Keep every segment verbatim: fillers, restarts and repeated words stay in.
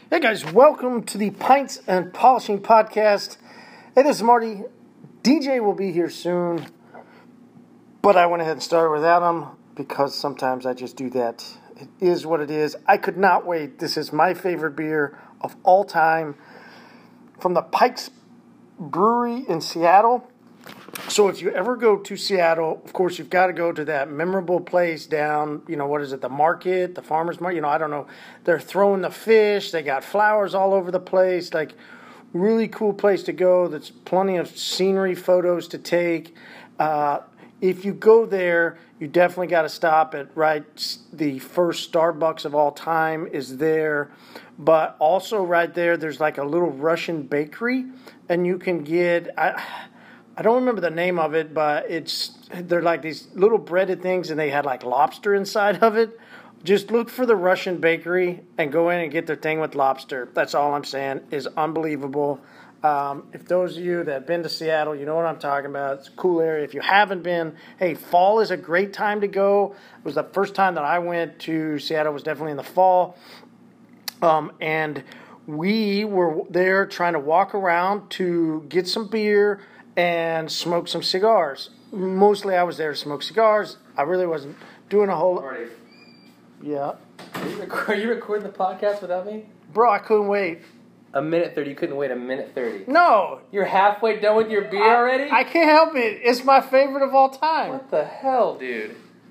Hey guys, welcome to the Pints and Polishing Podcast. Hey, this is Marty. D J will be here soon, but I went ahead and started without him because sometimes I just do that. It is what it is. I could not wait. This is my favorite beer of all time from the Pikes Brewery in Seattle. So if you ever go to Seattle, of course, you've got to go to that memorable place down, you know, what is it, the market, the farmer's market, you know, I don't know. They're throwing the fish. They got flowers all over the place. Like, really cool place to go. There's plenty of scenery photos to take. Uh, if you go there, you definitely got to stop at, right, the first Starbucks of all time is there. But also right there, there's like a little Russian bakery, and you can get... I, I don't remember the name of it, but it's they're like these little breaded things, and they had like lobster inside of it. Just look for the Russian bakery and go in and get their thing with lobster. That's all I'm saying. Is unbelievable. Um, if those of you that have been to Seattle, you know what I'm talking about. It's a cool area. If you haven't been, hey, fall is a great time to go. It was the first time that I went to Seattle. It was definitely in the fall. Um, and we were there trying to walk around to get some beer and smoke some cigars. Mostly I was there to smoke cigars. I really wasn't doing a whole... Marty, Yeah. are you, record, are you recording the podcast without me? Bro, I couldn't wait. A minute thirty. You couldn't wait a minute thirty. No. You're halfway done with your beer I, already? I can't help it. It's my favorite of all time. What the hell, dude?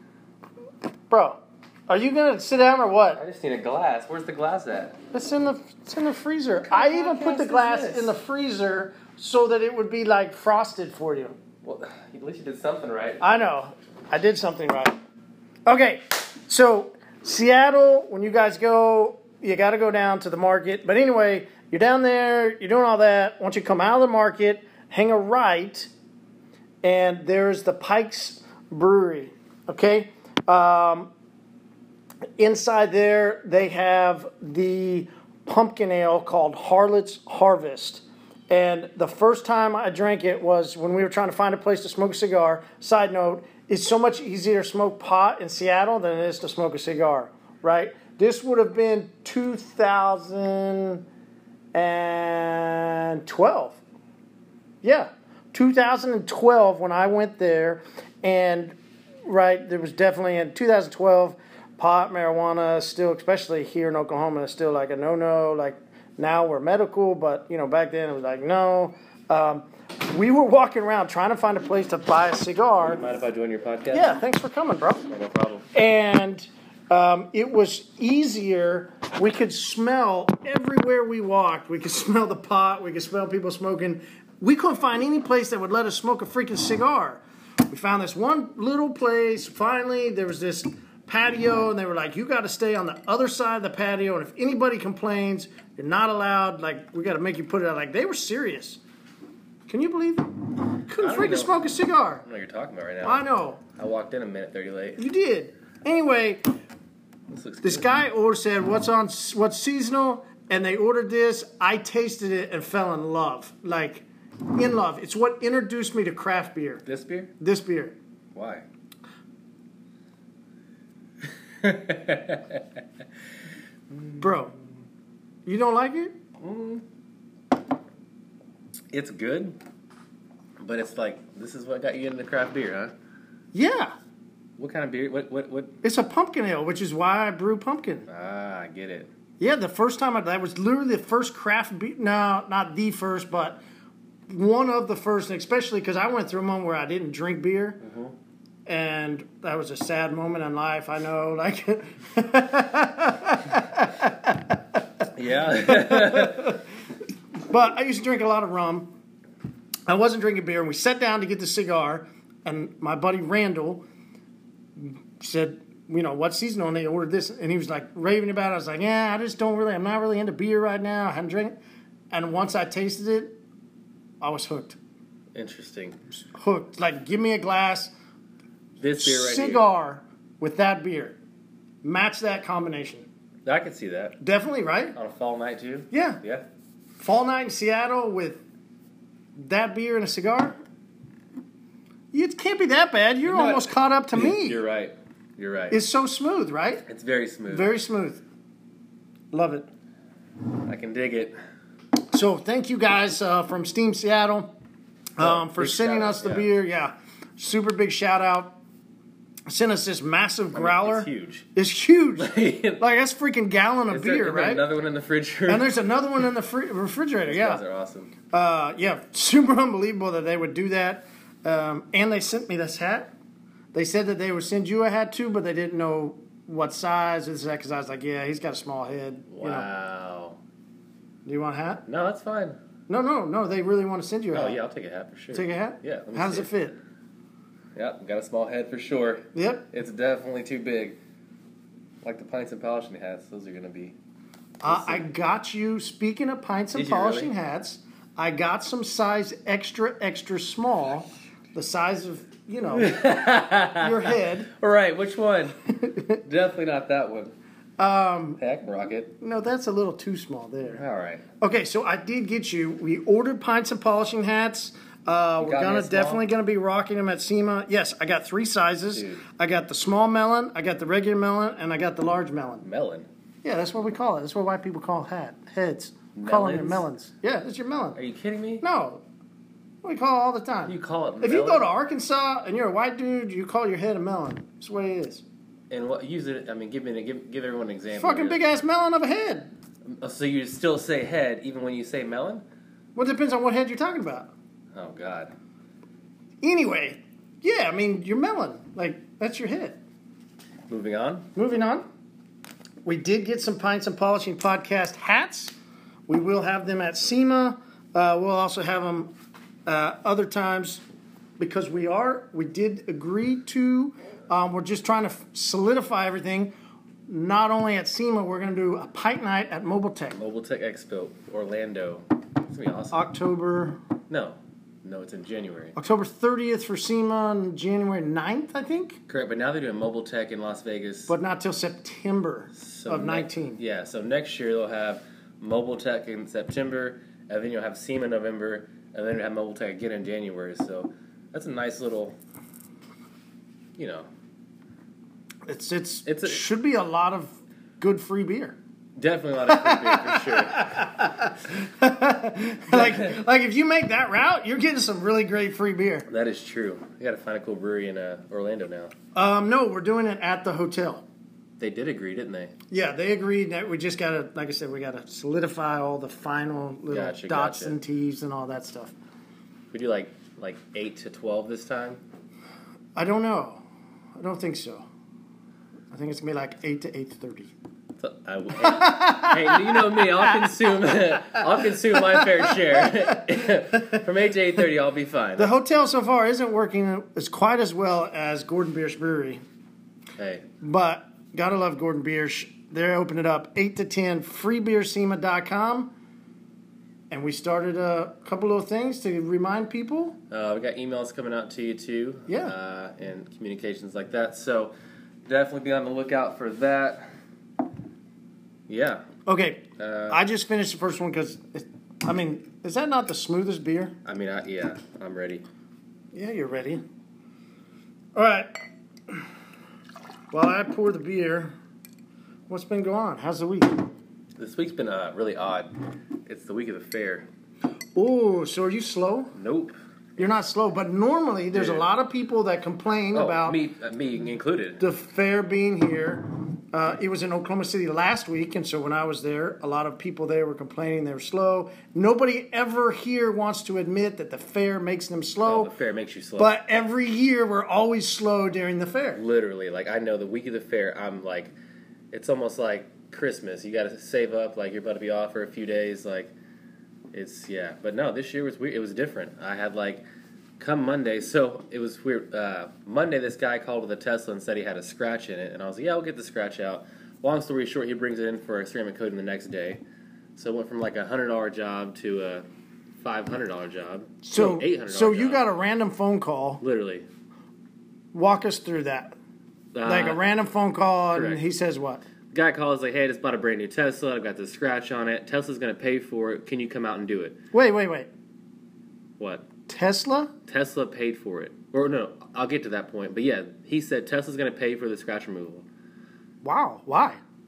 Bro, are you going to sit down or what? I just need a glass. Where's the glass at? It's in the it's in the freezer. What I kind of even put podcast the is glass this? in the freezer so that it would be like frosted for you. Well, at least you did something right. I know. I did something right. Okay, so Seattle, when you guys go, you got to go down to the market. But anyway, you're down there, you're doing all that. Once you come out of the market, hang a right, and there's the Pikes Brewery, okay? Um, inside there, they have the pumpkin ale called Harlot's Harvest. And the first time I drank it was when we were trying to find a place to smoke a cigar. Side note, it's so much easier to smoke pot in Seattle than it is to smoke a cigar, right? This would have been two thousand twelve. Yeah, two thousand twelve when I went there. And, right, there was definitely in two thousand twelve, pot, marijuana, still, especially here in Oklahoma, is still like a no-no, like, now we're medical, but, you know, back then it was like, no. Um, we were walking around trying to find a place to buy a cigar. Mind if I join your podcast? Yeah, thanks for coming, bro. Yeah, no problem. And um, it was easier. We could smell everywhere we walked. We could smell the pot. We could smell people smoking. We couldn't find any place that would let us smoke a freaking cigar. We found this one little place. Finally, there was this patio, and they were like, you got to stay on the other side of the patio, and if anybody complains, you're not allowed, like, we got to make you put it out. Like, they were serious. Can you believe it? Couldn't freaking know. Smoke a cigar. I don't know what you're talking about right now. I know. I walked in a minute thirty late. You did. Anyway, This looks this good. guy ordered, said, what's on, what's seasonal, and they ordered this. I tasted it and fell in love. Like, in love. It's what introduced me to craft beer. This beer? This beer. Why? Bro, you don't like it? Mm. It's good, but it's like, this is what got you into craft beer, huh? Yeah. What kind of beer? What? What? What? It's a pumpkin ale, which is why I brew pumpkin. Ah, I get it. Yeah, the first time I, that was literally the first craft beer. No, not the first, but one of the first, and especially because I went through a moment where I didn't drink beer. Mm-hmm. And that was a sad moment in life, I know. Like, yeah. But I used to drink a lot of rum. I wasn't drinking beer, and we sat down to get the cigar, and my buddy Randall said, you know, what seasonal? And they ordered this, and he was like raving about it. I was like, yeah, I just don't really, I'm not really into beer right now. I haven't drank it. And once I tasted it, I was hooked. Interesting. Hooked. Like, give me a glass. This beer right cigar with that beer. Match that combination. here. I can see that. Definitely, right? On a fall night, too? Yeah. Yeah. Fall night in Seattle with that beer and a cigar. It can't be that bad. You're You know almost what? caught up to me. You're right. You're right. It's so smooth, right? It's very smooth. Very smooth. Love it. I can dig it. So thank you guys uh, from Steam Seattle um, for big sending shout us out, the yeah. beer. Yeah, super big shout out. Sent us this massive growler. I mean, it's huge. It's huge. Is Like that's a freaking gallon of there, beer, is there right? another one in the fridge? And there's another one in the fri- refrigerator. These Yeah. guys are awesome. Uh, yeah, super unbelievable that they would do that. Um, and they sent me this hat. They said that they would send you a hat too, but they didn't know what size this hat because I was like, yeah, he's got a small head. You know. Wow. Do you want a hat? No, that's fine. No, no, no. They really want to send you a Oh hat. yeah, I'll take a hat for sure. Take a hat? Yeah. let me How does see it fit? Yeah, got a small head for sure. Yep. It's definitely too big. Like the pints and polishing hats, those are gonna be. Uh, I got you, speaking of pints and Did you polishing really? hats, I got some size extra, extra small. The size of, you know, your head. All right, which one? Definitely not that one. Um, Heck, rocket. no, that's a little too small there. All right. Okay, so I did get you. We ordered pints and polishing hats. Uh, You we're got me gonna a small? definitely gonna be rocking them at SEMA. Yes, I got three sizes. Dude. I got the small melon, I got the regular melon, and I got the large melon. Melon. Yeah, that's what we call it. That's what white people call hat heads. We call them your Melons? melons. Yeah, it's your melon. Are you kidding me? No, we call it all the time. You call it if you melon? go to Arkansas and you're a white dude, you call your head a melon. That's the way it is. And what? Use it. I mean, give me give give everyone an example. Fucking big ass melon of a head. Oh, so you still say head even when you say melon? Well, it depends on what head you're talking about. Oh God. Anyway, yeah, I mean, your melon. Like, that's your head. Moving on. Moving on. We did get some Pints and Polishing Podcast hats. We will have them at SEMA. Uh, we'll also have them uh, other times because we are, we did agree to, um, we're just trying to f- solidify everything. Not only at SEMA, we're going to do a pint night at Mobile Tech. Mobile Tech Expo, Orlando. It's gonna be awesome. October, No, no, it's in January. October thirtieth for SEMA and January ninth, I think. Correct, but now they're doing Mobile Tech in Las Vegas. But not till September So of ne- nineteen. Yeah, so next year they'll have Mobile Tech in September, and then you'll have SEMA in November, and then you'll have Mobile Tech again in January. So that's a nice little, you know, It's it's, It's a- should be a lot of good free beer. definitely a lot of free beer for sure. like like if you make that route, you're getting some really great free beer. That is true. You got to find a cool brewery in uh, Orlando now. Um, no, we're doing it at the hotel. They did agree, didn't they? Yeah, they agreed that we just gotta, like I said, we gotta solidify all the final little Gotcha, dots gotcha. and T's and all that stuff. We do like like eight to twelve this time. I don't know. I don't think so. I think it's gonna be like eight to eight thirty. So, I, hey, hey, you know me. I'll consume. I'll consume my fair share. From eight to eight thirty, I'll be fine. The hotel so far isn't working as quite as well as Gordon Biersch Brewery, Hey, but gotta love Gordon Biersch. They're opening it up eight to ten, free beer sema dot com. And we started a couple of things to remind people. uh, we got emails coming out to you too. Yeah. Uh, and communications like that. So definitely be on the lookout for that. Yeah. Okay, Uh, I just finished the first one because, I mean, is that not the smoothest beer? I mean, I, yeah, I'm ready. Yeah, you're ready. All right. While I pour the beer, what's been going on? How's the week? This week's been uh, really odd. It's the week of the fair. Oh, so are you slow? Nope. You're not slow, but normally there's a Dude. lot of people that complain Oh, about me, uh, me included. the fair being here. Uh, it was in Oklahoma City last week, and so when I was there, a lot of people there were complaining they were slow. Nobody ever here wants to admit that the fair makes them Oh, slow, the fair makes you slow. but every year we're always slow during the fair. Literally, like I know the week of the fair, I'm like, it's almost like Christmas. You got to save up, like you're about to be off for a few days. Like, it's yeah. But no, this year was weird. It was different. I had like, come Monday, so it was weird. Uh, Monday, this guy called with a Tesla and said he had a scratch in it, and I was like, yeah, I'll get the scratch out. Long story short, he brings it in for a ceramic coating the next day. So it went from like a hundred dollar job to a five hundred dollar job. So, eight hundred. so you got a random phone call. literally Walk us through that. uh, Like a random phone call, and correct. he says what? Guy calls like, hey, I just bought a brand new Tesla. I've got this scratch on it. Tesla's going to pay for it. Can you come out and do it? Wait, wait, wait. What? Tesla? Tesla paid for it. Or no, I'll get to that point. But yeah, he said Tesla's going to pay for the scratch removal. Wow. Why?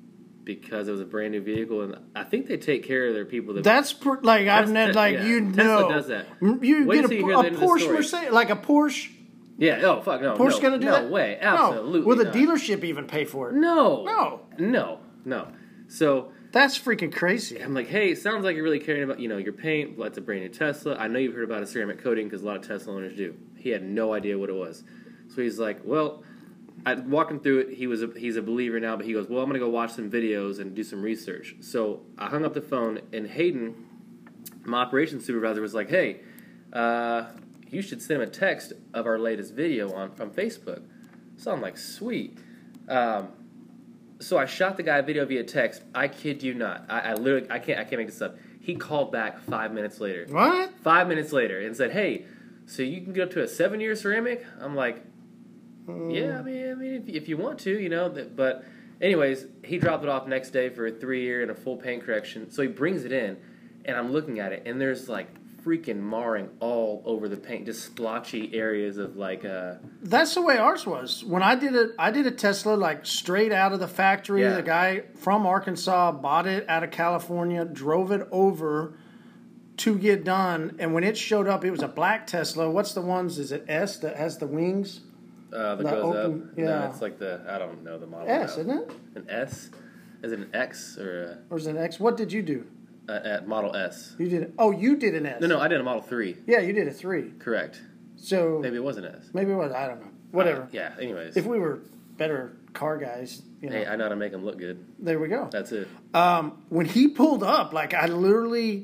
because it was a brand new vehicle, and I think they take care of their people. That That's pr- like I've never like yeah, you Tesla know does that. You Wait get till a, you hear a the end of the Porsche story. Mercedes, like a Porsche. Yeah. Oh fuck no. Porsche no, gonna do no that? No way. Absolutely. No. Will the not. dealership even pay for it? No. No. No. No. So that's freaking crazy. I'm like, hey, it sounds like you're really caring about, you know, your paint. Well, that's a brand new Tesla. I know you've heard about a ceramic coating because a lot of Tesla owners do. He had no idea what it was. So he's like, well, I walked him through it. He was a, he's a believer now, but he goes, well, I'm going to go watch some videos and do some research. So I hung up the phone, and Hayden, my operations supervisor, was like, hey, uh, you should send him a text of our latest video on from Facebook. So I'm like, sweet. Um, so I shot the guy a video via text. I kid you not. I, I literally, I can't, I can't make this up. He called back five minutes later. What? Five minutes later, and said, hey, so you can get up to a seven-year ceramic? I'm like, yeah, I mean, I mean, if, if you want to, you know. But, anyways, he dropped it off next day for a three-year and a full paint correction. So he brings it in, and I'm looking at it, and there's like freaking marring all over the paint, just splotchy areas of like. Uh, That's the way ours was. When I did it, I did a Tesla like straight out of the factory. Yeah. The guy from Arkansas bought it out of California, drove it over to get done, and when it showed up, it was a black Tesla. What's the ones? Is it S that has the wings? Uh, that The goes open- up. yeah. No, it's like the, I don't know the model. S, now. isn't it? An S? Is it an X or Or is it an X? What did you do? a, a, a Model S? You did it. Oh, you did an S. No, no, I did a Model three. Yeah, you did a three. Correct. So Maybe it was an S. maybe it was. I don't know. Whatever. Uh, yeah, anyways. If we were better car guys, you know. Hey, I know how to make them look good. There we go. That's it. Um, when he pulled up, like I literally,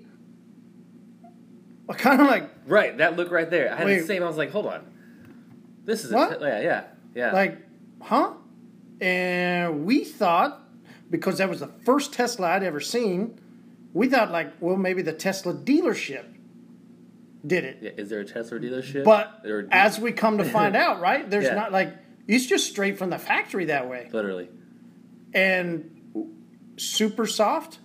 I kind of like, Right, that look right there. I had Wait. the same. I was like, hold on. This is a What? te- yeah, yeah, yeah. like, huh? And we thought, because that was the first Tesla I'd ever seen, we thought like, well, maybe the Tesla dealership did it. Yeah, is there a Tesla dealership? But Or a de- as we come to find out, right, there's Yeah. not like, it's just straight from the factory that way. literally. And super soft.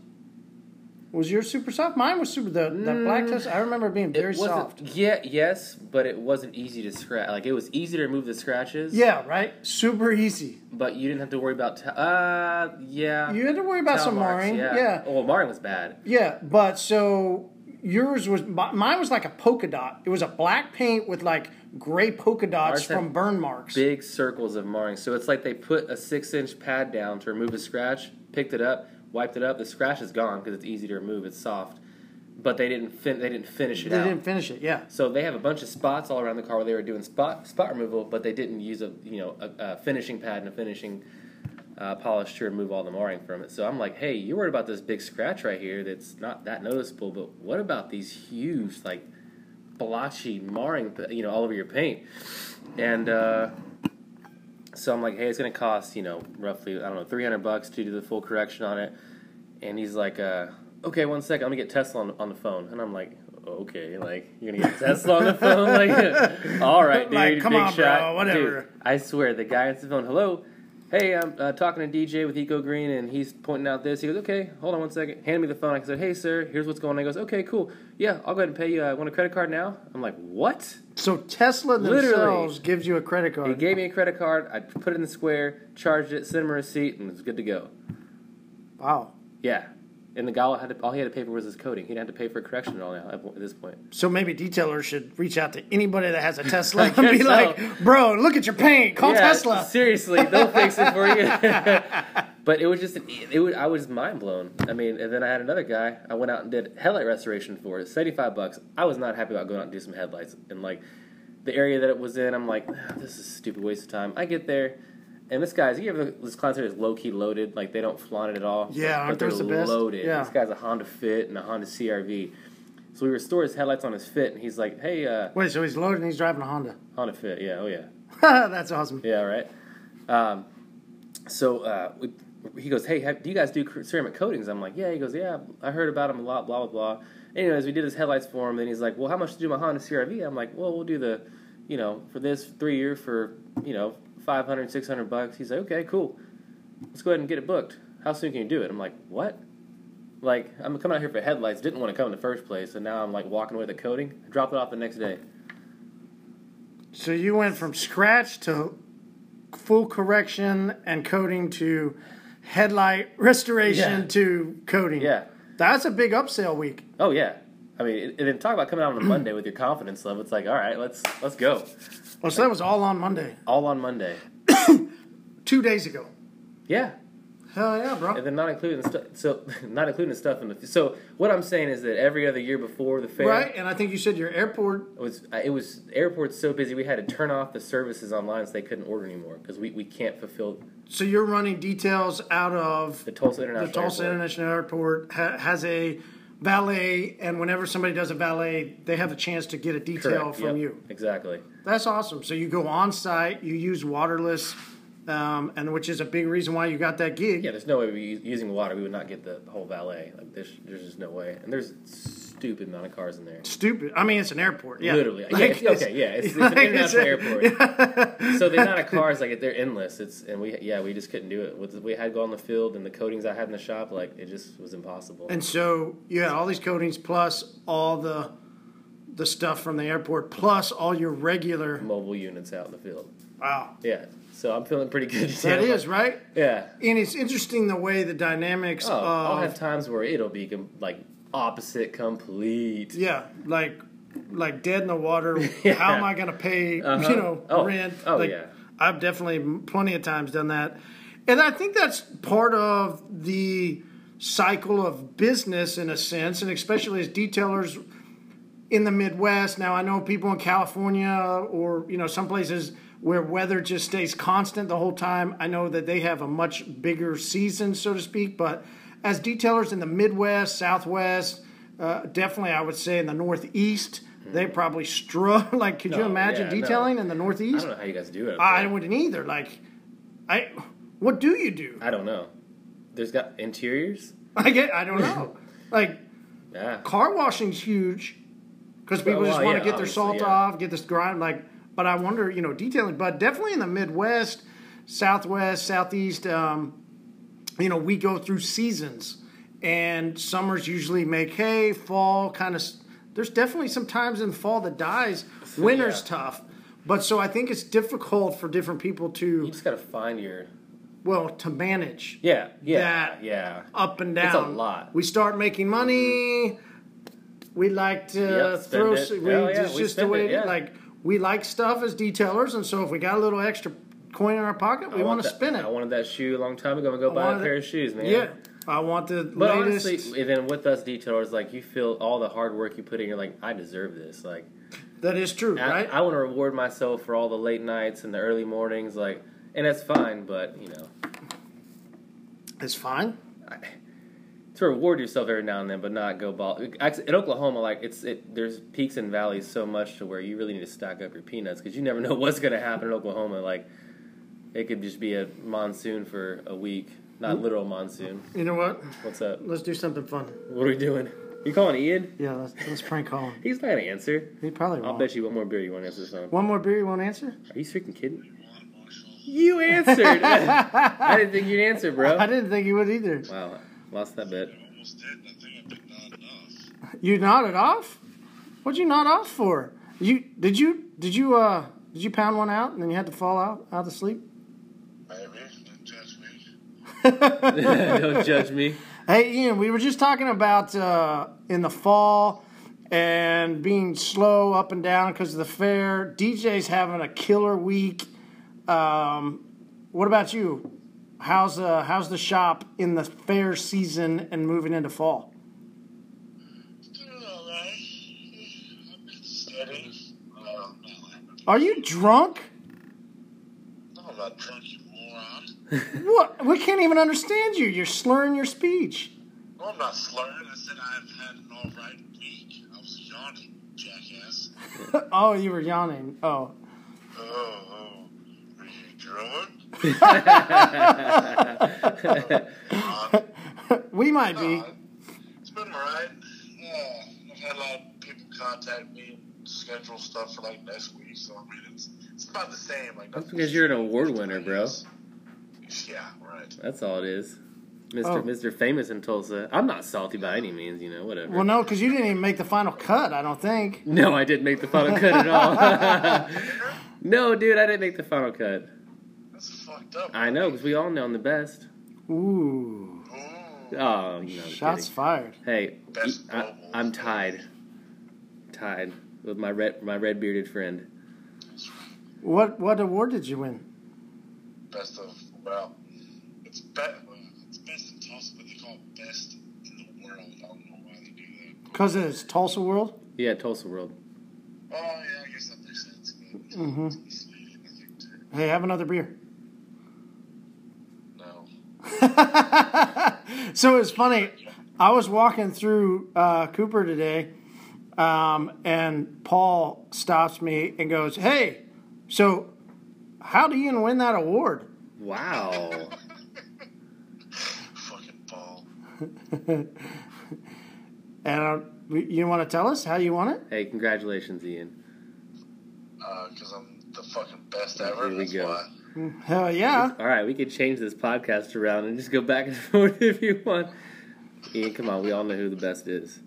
Was yours super soft? Mine was super. The, the black Tesla, I remember it being very it wasn't, soft. Yeah, yes, but it wasn't easy to scratch. Like it was easy to remove the scratches. Yeah, right? Super easy. But you didn't have to worry about. T- uh, yeah. You had to worry about Towel some marks, marring. Yeah. Yeah. Oh, well, marring was bad. Yeah, but so yours was, mine was like a polka dot. It was a black paint with like gray polka dots Ours had from burn marks. Big circles of marring. So it's like they put a six-inch pad down to remove a scratch, picked it up, wiped it up. The scratch is gone because it's easy to remove. It's soft, but they didn't fin- they didn't finish it They out. didn't finish it, yeah. So they have a bunch of spots all around the car where they were doing spot spot removal, but they didn't use a you know a, a finishing pad and a finishing uh, polish to remove all the marring from it. So I'm like, hey, you're worried about this big scratch right here that's not that noticeable, but what about these huge like blotchy marring you know all over your paint? And uh, so I'm like, hey, it's gonna cost you know roughly I don't know three hundred bucks to do the full correction on it. And he's like, uh, okay, one second, I'm gonna get Tesla on, on the phone. And I'm like, okay, like you're gonna get Tesla on the phone? Like, all right, dude, Like, come big on, bro, shot. whatever. Dude, I swear, the guy answers the phone. Hello, hey, I'm uh, talking to D J with Eco Green, and he's pointing out this. He goes, okay, hold on one second. Hand me the phone. I said, hey, sir, here's what's going on. He goes, okay, cool. Yeah, I'll go ahead and pay you. I uh, want a credit card now? I'm like, what? So Tesla Literally. themselves gives you a credit card. He gave me a credit card. I put it in the square, charged it, sent him a receipt, and it was good to go. Wow. Yeah. And the guy had to, all he had to pay for was his coating. He didn't have to pay for a correction at all now at this point. So maybe detailers should reach out to anybody that has a Tesla I and be guess so. like, bro, look at your paint. Call Yeah, Tesla. Seriously, they'll fix it for you. But it was just, it was, I was mind blown. I mean, and then I had another guy. I went out and did headlight restoration for it. seventy-five bucks. I was not happy about going out and do some headlights. And like the area that it was in, I'm like, ah, this is a stupid waste of time. I get there. And this guy's, you ever, this Cloud is low-key loaded, like they don't flaunt it at all. Yeah, but aren't they're those the best? loaded. Yeah. This guy's a Honda Fit and a Honda C R V. So we restored his headlights on his Fit, and he's like, hey, uh, Wait, so he's loaded and he's driving a Honda. Honda Fit, yeah, oh yeah. That's awesome. Yeah, right. Um, so uh, we, he goes, hey, have, do you guys do ceramic coatings? I'm like, yeah. He goes, yeah, I heard about them a lot, blah, blah, blah. Anyways, we did his headlights for him, and he's like, well, how much to do my Honda C R V? I'm like, well, we'll do the, you know, for this three year for, you know, five hundred, six hundred bucks. He's like, okay, cool. Let's go ahead and get it booked. How soon can you do it? I'm like, what? Like, I'm coming out here for headlights. Didn't want to come in the first place, and now I'm like walking away with the coating. I dropped it off the next day. So you went from scratch to full correction and coating to headlight restoration Yeah. to coating. Yeah. That's a big upsell week. Oh yeah. I mean, and then talk about coming out on a Monday with your confidence level. It's like, all right, let's let's go. Well, so that was all on Monday. All on Monday. Two days ago. Yeah. Hell yeah, bro. And then not including the stuff. So not including the stuff in the. So what I'm saying is that every other year before the fair, Right, and I think you said your airport. it was it was the airport's so busy we had to turn off the services online so they couldn't order anymore because we, we can't fulfill So you're running details out of the Tulsa International the Tulsa Airport. International Airport ha- has a valet, and whenever somebody does a valet, they have a chance to get a detail Correct. from Yep. you. Exactly. That's awesome. So you go on site, you use waterless, um, and which is a big reason why you got that gig. Yeah, there's no way we using water we would not get the whole valet. Like there's there's just no way. And there's a stupid amount of cars in there. Stupid. I mean, it's an airport. Yeah. Literally. Yeah, Like, it's, okay, yeah. It's, it's like an international it's a- airport. So the amount of cars, like they're endless. It's and we yeah we just couldn't do it. With we had to go on the field and the coatings I had in the shop, like it just was impossible. And so you had all these coatings plus all the the stuff from the airport plus all your regular. Mobile units out in the field. Wow. Yeah. So I'm feeling pretty good. That is, right? Yeah. And it's interesting the way the dynamics Oh, I'll of have times where it'll be com- like opposite complete. yeah, like like dead in the water. Yeah. How am I going to pay? Uh-huh. You know, Oh. rent. Oh, like, yeah. I've definitely plenty of times done that, and I think that's part of the cycle of business in a sense, and especially as detailers in the Midwest. Now I know people in California or you know some places where weather just stays constant the whole time. I know that they have a much bigger season, so to speak. But as detailers in the Midwest, Southwest, uh, definitely I would say in the Northeast, they probably struggle. Like, could you No, imagine yeah, no. detailing in the I Northeast? don't know how you guys do it. up I there. wouldn't either. Like, I, what do you do? I don't know. There's got interiors. I get. I don't know. Like, Yeah. car washing's huge because people Well, just well, want to yeah, get their obviously, salt yeah. off, get this grind. Like, but I wonder, you know, detailing. But definitely in the Midwest, Southwest, Southeast, um, you know, we go through seasons, and summers usually make hay. Fall kind of. There's definitely some times in fall that dies. Winter's yeah. tough, but so I think it's difficult for different people You to just gotta find your. well to manage. Yeah. Yeah. That- yeah. Up and down. It's a lot. We start making money. We like to Yep, spend throw. it. We, Hell yeah, it's we just the spend way it, yeah. like we like stuff as detailers, and so if we got a little extra coin in our pocket, we I want to that- spin it. I wanted that shoe a long time ago. I'm gonna go buy a wanted pair it- of shoes, man. Yeah, I want the But latest. honestly, and then with us detailers, like you feel all the hard work you put in, you're like, I deserve this. Like, that is true, I, right? I want to reward myself for all the late nights and the early mornings, like, and that's fine. But you know, it's fine. to reward yourself every now and then, but not go ball. Actually, in Oklahoma, like it's it. There's peaks and valleys so much to where you really need to stack up your peanuts because you never know what's going to happen in Oklahoma. Like, it could just be a monsoon for a week, not literal monsoon. You know what? What's up? Let's do something fun. What are we doing? You calling Ian? Yeah, let's, let's prank call him. He's not gonna answer. He probably I'll won't. bet you one more beer you won't answer this phone. One more beer, you won't answer? Are you freaking kidding? You answered. I didn't think you'd answer, bro. I didn't think you would either. Wow, lost that bet. I almost did. I think I picked not enough. You nodded off? What'd you nod off for? You did you did you uh did you pound one out and then you had to fall out out of sleep? Maybe. Don't judge me. Don't judge me. Hey Ian, we were just talking about uh, in the fall and being slow up and down because of the fair. D J's having a killer week. Um, what about you? How's uh, how's the shop in the fair season and moving into fall? Doing all right. I've been steady. Um, Are you drunk? no, I'm not drunk, you moron. What? We can't even understand you. You're slurring your speech. No, I'm not slurring. I said I've had an all right week. I was yawning, jackass. Oh, you were yawning. Oh. Oh, oh. Are you drunk? We might be. Uh, it's been alright. Yeah, I've had a lot of people contact me and schedule stuff for like next week, so I mean it's it's about the same. Like That's because you're an award winner, bro. Yeah, right. That's all it is. Mister Oh. Mister Famous in Tulsa. I'm not salty by any means, you know, whatever. Well, no, because you didn't even make the final cut, I don't think. No, I didn't make the final cut at all. No, dude, I didn't make the final cut. That's fucked up. I know, because we all know I'm the best. Ooh. Ooh. Oh, you know. Shots kidding. fired. Hey, Best I, nobles. I'm tied. Tied with my red my red bearded friend. What what award did you win? Best of, well, it's, be, it's best in Tulsa, but they call it best in the world. I don't know why they do that. Because it's Tulsa World? Yeah, Tulsa World. Oh, yeah, I guess that makes sense. But Mm-hmm. it's misleading, I think, too. Hey, have another beer. No. So it's funny. I was walking through uh, Cooper today, um, and Paul stops me and goes, "Hey, so how do you win that award?" Wow. Fucking Paul. And uh, you want to tell us how you won it? Hey, congratulations, Ian. Because uh, I'm the fucking best ever. Here we That's go. why. Hell yeah! All right, we could change this podcast around and just go back and forth if you want. Ian, come on, we all know who the best is.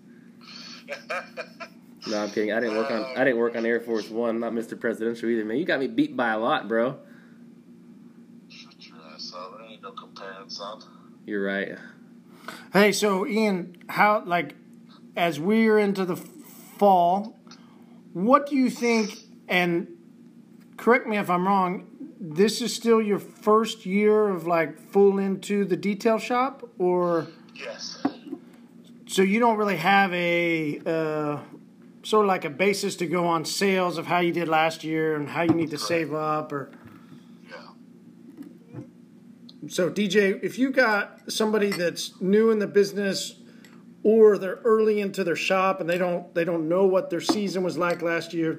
No, I'm kidding. I didn't work on I didn't work on Air Force One. I'm not Mister Presidential either, man. You got me beat by a lot, bro. Shut your ass up. There ain't no comparing, son. You're right. Hey, so Ian, how like as we're into the fall, what do you think? And correct me if I'm wrong. This is still your first year of like full into the detail shop, or Yes. so you don't really have a uh, sort of like a basis to go on sales of how you did last year and how you need to Correct. save up, or Yeah. so D J, if you got somebody that's new in the business or they're early into their shop and they don't they don't know what their season was like last year,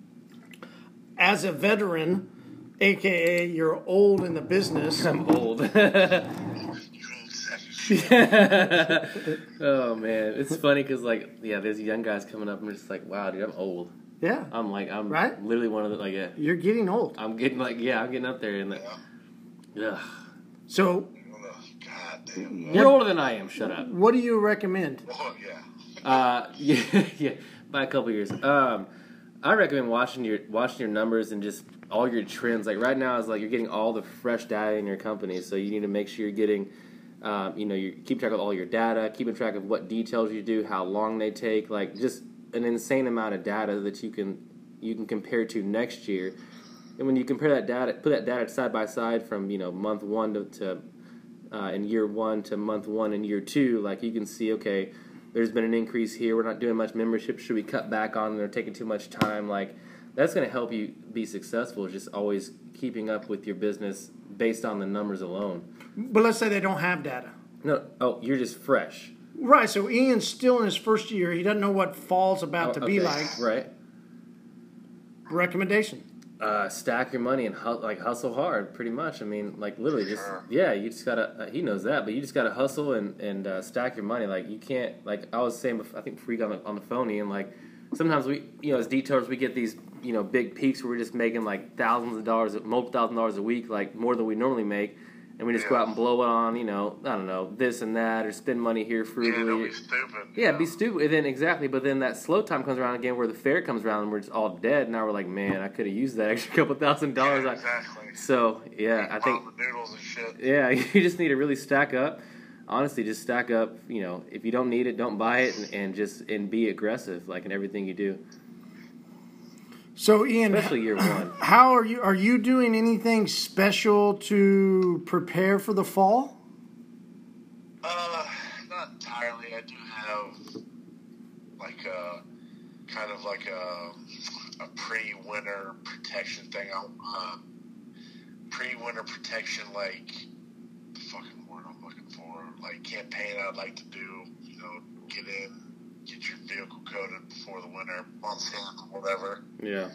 as a veteran, aka you're old in the business, I'm old. You old sack of shit. Oh man, it's funny because like yeah, there's young guys coming up and I'm just like, wow, dude, I'm old. yeah, I'm like I'm Right? literally one of the like yeah, you're getting old. I'm getting like yeah, I'm getting up there and like, Yeah. ugh. So Ugh, God damn. You're older than I am. Shut up. what do you recommend? Oh, yeah. Uh, yeah, yeah, by a couple years. Um, I recommend watching your watching your numbers and just all your trends. Like right now, is like you're getting all the fresh data in your company, so you need to make sure you're getting, um, you know, you keep track of all your data, keeping track of what details you do, how long they take, like just an insane amount of data that you can you can compare to next year. And when you compare that data, put that data side by side from you know month one to, to uh, in year one to month one in year two, like you can see, okay, there's been an increase here. We're not doing much membership. Should we cut back on? They're taking too much time. Like that's going to help you be successful. Is just always keeping up with your business based on the numbers alone. But let's say they don't have data. No, oh, you're just fresh. Right, so Ian's still in his first year. He doesn't know what fall's about Oh, to be okay, like. right? Recommendation. Uh, stack your money and hu- like hustle hard, pretty much. I mean, like literally, just Sure. yeah. You just gotta. Uh, he knows that, but you just gotta hustle and and uh, stack your money. Like you can't. Like I was saying, before, I think Freak on the on the phone, and like sometimes we, you know, as detailers, we get these you know big peaks where we're just making like thousands of dollars, multiple thousand dollars a week, like more than we normally make, and we just go Yeah. out and blow it on, you know, I don't know, this and that, or spend money here Yeah, don't frugally. be stupid. Yeah, you be know? stupid. And then exactly, but then that slow time comes around again, where the fair comes around, and we're just all dead. Now we're like, man, I could have used that extra couple thousand dollars. Yeah, I- exactly. So yeah, I think Ramen noodles and shit. yeah, you just need to really stack up. Honestly, just stack up. You know, if you don't need it, don't buy it, and, and just and be aggressive, like in everything you do, So Ian, especially year one. how are you? Are you doing anything special to prepare for the fall? Uh, not entirely. I do have like a kind of like a, a pre-winter protection thing. I uh, pre-winter protection, like the fucking word I'm looking for, like campaign I'd like to do. You know, get in, get your vehicle coated before the winter months in, whatever. Yeah.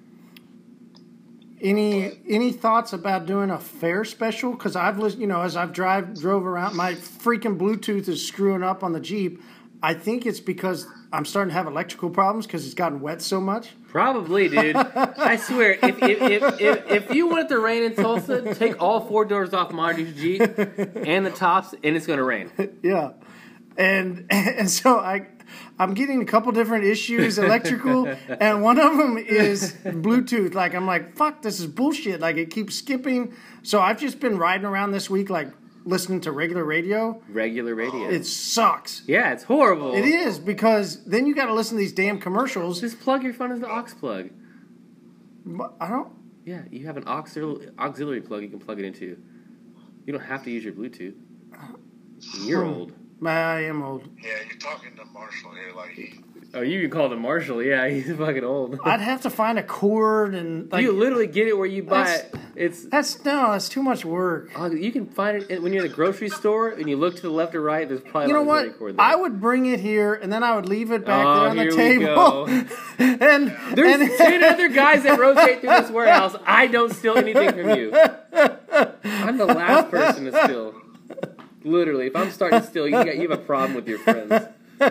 Any any thoughts about doing a fair special? Because I've listened, you know, as I've drive drove around, my freaking Bluetooth is screwing up on the Jeep. I think it's because I'm starting to have electrical problems because it's gotten wet so much. Probably, dude. I swear, if if, if if if you want it to rain in Tulsa, take all four doors off Marty's Jeep and the tops, and it's gonna rain. Yeah, and and so I I'm getting a couple different issues electrical, and one of them is Bluetooth. Like I'm like, fuck, this is bullshit. Like it keeps skipping. So I've just been riding around this week, like listening to regular radio. Regular radio. It sucks. Yeah, it's horrible. It is, because then you got to listen to these damn commercials. Just plug your phone into the aux plug. But I don't. Yeah, you have an auxil- auxiliary plug you can plug it into. You don't have to use your Bluetooth. You're old. I am old. Yeah, you're talking to Marshall here, like he. Oh, you can call it a Marshall. Yeah, he's fucking old. I'd have to find a cord and like. You literally get it where you buy That's- it. It's That's no. That's too much work. oh, you can find it when you're in the grocery store and you look to the left or right. There's probably You know an what? auxiliary cord there. I would bring it here, and then I would leave it back Oh, there on the here we table. go. and There's and, ten other guys that rotate through this warehouse. I don't steal anything from you. I'm the last person to steal. Literally, if I'm starting to steal, you got you have a problem with your friends.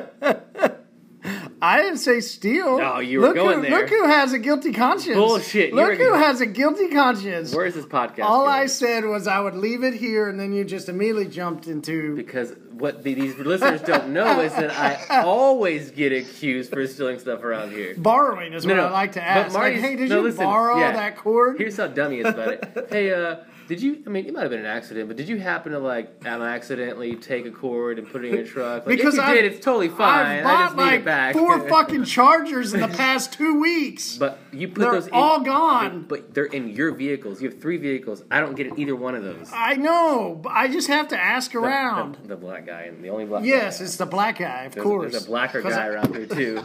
I didn't say steal. No, you were look going who, there. Look who has a guilty conscience. Bullshit. You Look were who gonna- has a guilty conscience. Where's this podcast? All going? I said was I would leave it here, and then you just immediately jumped into. Because what the, these listeners don't know is that I always get accused for stealing stuff around here. Borrowing is No, what no. I like to But ask. Like, Marty's- hey, did no, you listen, borrow yeah. that cord? Here's how dumb he is about it. Hey, uh, did you, I mean, it might have been an accident, but did you happen to, like, accidentally take a cord and put it in your truck? Like, Because if you I've- did, it's totally fine. I've I bought just need like it back. four fucking chargers in the past two weeks. But you put They're those in, all gone. But they're in your vehicles. You have three vehicles. I don't get in either one of those. I know, but I just have to ask The- around. The, the black guy, and the only black Yes, guy. it's the black guy, of There's, course. there's a blacker 'Cause guy I- around here, too.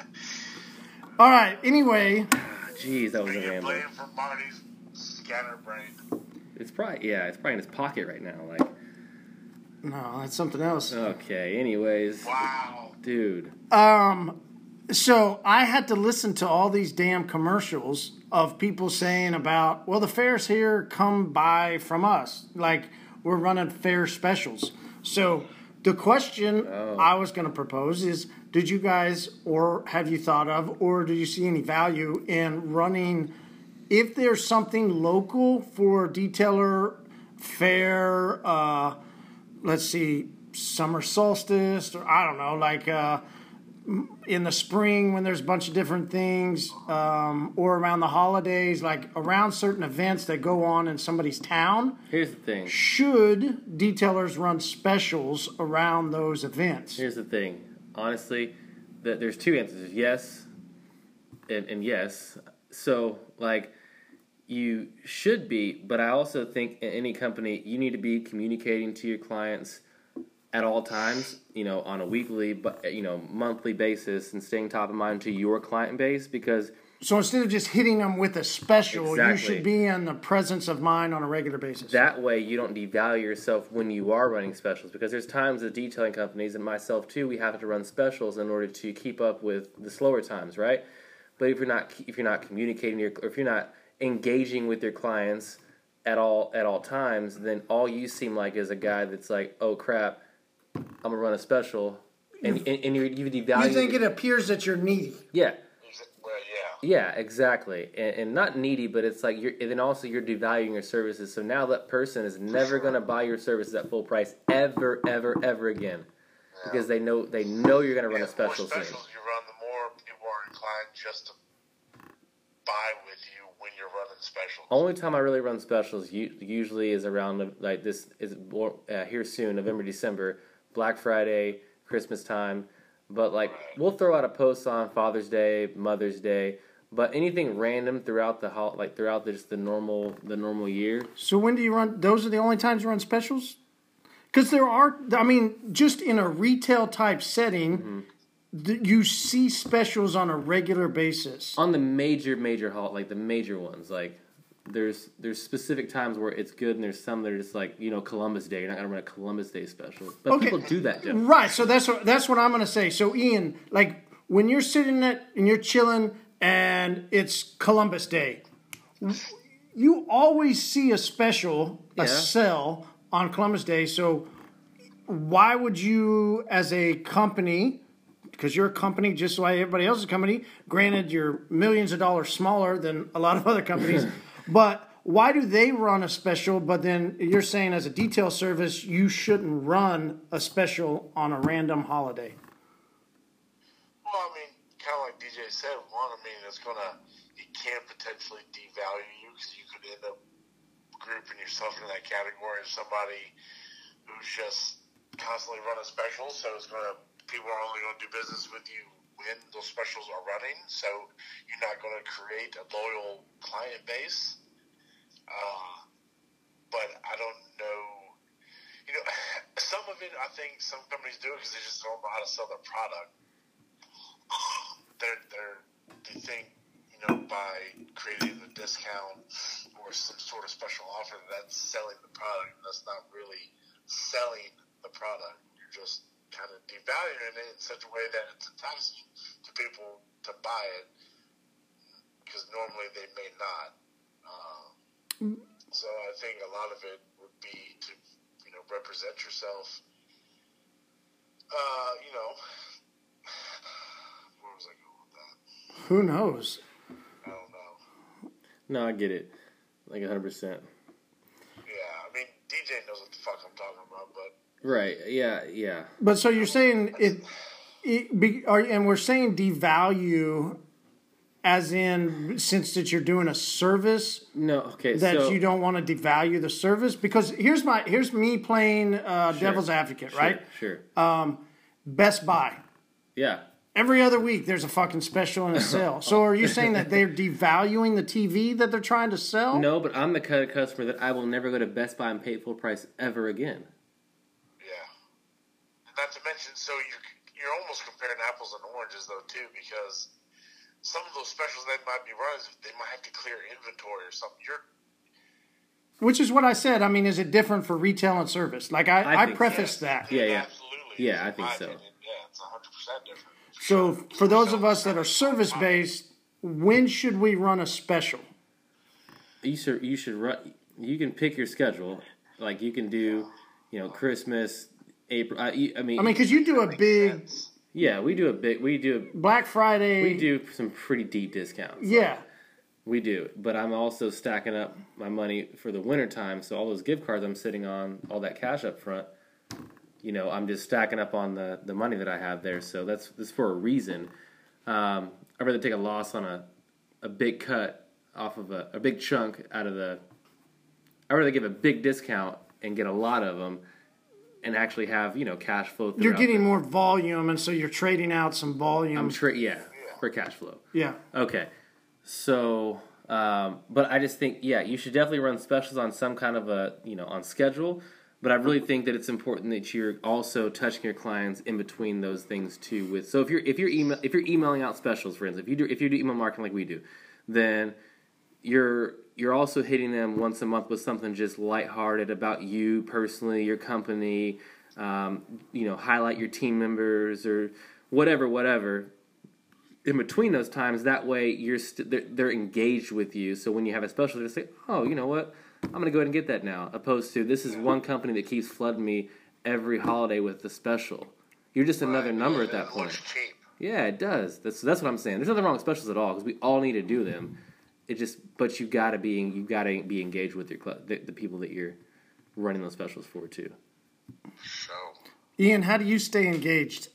All right, anyway. Jeez, that was a You're ramble. playing for Marty's scatterbrain. It's probably, yeah, it's probably in his pocket right now. Like, No, that's something else. okay, anyways. Wow. Dude. Um, so I had to listen to all these damn commercials of people saying about, well, the fairs here come by from us. Like, we're running fair specials. So the question Oh. I was going to propose is, did you guys, or have you thought of, or do you see any value in running, if there's something local for detailer, fair, uh, let's see, summer solstice, or I don't know, like uh, in the spring when there's a bunch of different things, um, or around the holidays, like around certain events that go on in somebody's town, Here's the thing. should detailers run specials around those events? Here's the thing. Honestly, that there's two answers. Yes and, and yes. So, like, you should be, but I also think in any company, you need to be communicating to your clients at all times, you know, on a weekly, but you know, monthly basis, and staying top of mind to your client base, because So instead of just hitting them with a special, you Exactly. should be in the presence of mind on a regular basis. that way you don't devalue yourself when you are running specials, because there's times that detailing companies, and myself too, we have to run specials in order to keep up with the slower times, right? But if you're not if you're not communicating your, or if you're not engaging with your clients at all at all times, then all you seem like is a guy that's like, oh crap, I'm gonna run a special, and and, and you you devalue. You think it appears that you're needy. yeah. Well, yeah. Yeah, exactly, and, and not needy, but it's like you're. And then also you're devaluing your services. So now that person is never going to buy your services at full price ever, ever, ever again, Yeah. because they know they know you're going to run Yeah, a special the more soon. specials you run, the more people are inclined just to buy with you when you're running specials. Only time I really run specials u- usually is around like this is more, uh, here soon, November, December, Black Friday, Christmas time. But like Right. we'll throw out a post on Father's Day, Mother's Day, but anything random throughout the ho- like throughout the, just the normal the normal year. So when do you run? Those are the only times you run specials? Because there are, I mean, just in a retail type setting, th- you see specials on a regular basis. On the major major halt, like the major ones, like there's there's specific times where it's good, and there's some that are just like, you know, Columbus Day. You're not gonna run a Columbus Day special, but Okay. people do that, Jeff. Right. So that's what that's what I'm going to say. So Ian, like when you're sitting at and you're chilling and it's Columbus Day, you always see a special, a Yeah. sell on Columbus Day. So why would you, as a company, because you're a company just like everybody else's company, granted you're millions of dollars smaller than a lot of other companies, but why do they run a special, but then you're saying as a detail service, you shouldn't run a special on a random holiday? Well, I mean, kind of like D J said, one, I mean, it's gonna, it can potentially devalue you because you could end up grouping yourself into that category of somebody who's just constantly running specials. So it's gonna people are only going to do business with you when those specials are running. So you're not going to create a loyal client base. Uh, but I don't know. You know, some of it, I think some companies do it because they just don't know how to sell their product. They're, they're, they think, you know, by creating a discount or some sort of special offer, that's selling the product. That's not really selling the product. You're just kind of devaluing it in such a way that it's enticing to people to buy it because normally they may not. Um, so I think a lot of it would be to, you know, represent yourself. Uh, you know, where was I going with that? Who knows? I don't know. No, I get it. Like one hundred percent. Yeah, I mean, D J knows what the fuck I'm talking about, but... Right, yeah, yeah. But so you're saying it, it be, are, and we're saying devalue as in, since that you're doing a service... No, okay, that so... you don't want to devalue the service? Because here's my here's me playing uh, Sure. devil's advocate, Sure, right? Sure. Um, Best Buy. Yeah. Every other week there's a fucking special and a sale. So are you saying that they're devaluing the T V that they're trying to sell? No, but I'm the kind of customer that I will never go to Best Buy and pay full price ever again. Yeah. Not to mention, so you're, you're almost comparing apples and oranges, though, too, because some of those specials they might be running, they might have to clear inventory or something. You're Which is what I said. I mean, is it different for retail and service? Like, I, I I, think prefaced yes, that. Yeah, yeah. Absolutely. Yeah, I In think my so. opinion, yeah, it's one hundred percent different. So for those of us that are service-based, when should we run a special? You should you should run. You can pick your schedule. Like you can do, you know, Christmas, April. I, I mean, I mean, because you do a big yeah, we do a big. We do Black Friday. we do some pretty deep discounts. Yeah. We do, but I'm also stacking up my money for the winter time. So all those gift cards I'm sitting on, all that cash up front, you know, I'm just stacking up on the, the money that I have there. So that's that's for a reason. Um, I'd rather take a loss on a, a big cut off of a, a big chunk out of the. I'd rather give a big discount and get a lot of them, and actually have you know cash flow. You're getting there. more volume, and so you're trading out some volume. I'm tra- yeah, for cash flow. Yeah. Okay. So, um, but I just think, yeah, you should definitely run specials on some kind of a, you know, on schedule. But I really think that it's important that you're also touching your clients in between those things too. With so if you're if you're email if you're emailing out specials, for instance, if you do if you do email marketing like we do, then you're you're also hitting them once a month with something just lighthearted about you personally, your company. Um, you know, highlight your team members or whatever, whatever. In between those times, that way you're st- they're, they're engaged with you. So when you have a special, they say, "Oh, you know what? I'm going to go ahead and get that now." Opposed to this is one company that keeps flooding me every holiday with the special. You're just another right, number yeah, at that it point. looks cheap. Yeah, it does. That's that's what I'm saying. There's nothing wrong with specials at all because we all need to do them. It just, but you got to be you got to be engaged with your cl- the, the people that you're running those specials for too. So, Ian, how do you stay engaged?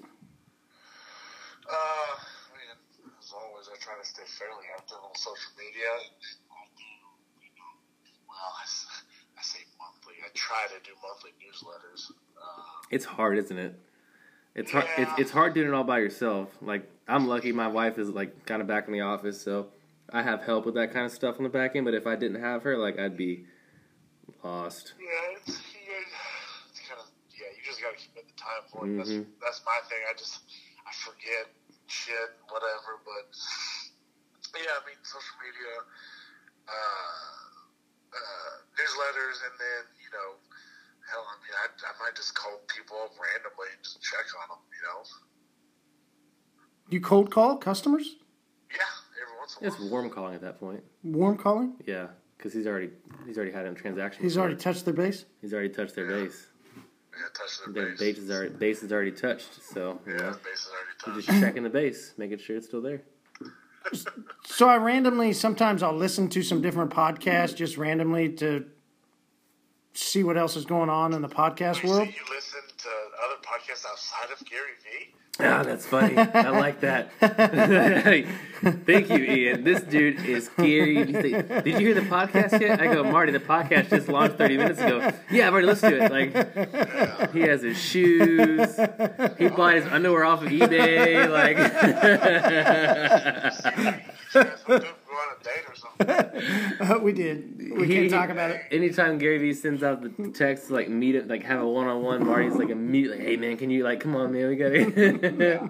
uh, I mean, as always, I try to stay fairly active on social media. I do, you know, well, I, s- I say monthly. I try to do monthly newsletters. Uh, It's hard, isn't it? It's hard. It's, Yeah. it's hard doing it all by yourself. Like I'm lucky, my wife is like kind of back in the office, so I have help with that kind of stuff on the back end. But if I didn't have her, like I'd be lost. yeah, it's, you guys, it's kind of, yeah, you just got to commit the time for it. That's, Mhm. that's my thing. I just, I forget shit, whatever, but yeah, I mean, social media, uh, uh, newsletters, and then, you know, hell, I mean, I, I might just call people up randomly and just check on them, you know? You cold call customers? Yeah, every once in a It's while. warm calling at that point. Warm calling? Yeah, because he's already he's already had a transaction. He's before. already touched their base? he's already touched their base. Yeah, touch their Their base. base is already base is already touched. So you Yeah, know, the base is already you're touched. just checking the base, making sure it's still there. So I randomly, sometimes I'll listen to some different podcasts just randomly to see what else is going on in the podcast You world. see, you listen to other podcasts outside of Gary Vee? Ah, that's funny. I like that. Thank you, Ian. This dude is scary. Did you hear the podcast yet? I go, Marty, the podcast just launched thirty minutes ago. Yeah, I've already listened to it. Like, Yeah. he has his shoes. He bought his underwear off of eBay. Like, You guys hooked up, go on a date or something. Uh, we did. We he- can't talk about it. Anytime Gary Vee sends out the text, like, meet it, like, have a one on one, Marty's like, immediately, hey, man, can you, like, come on, man, we gotta.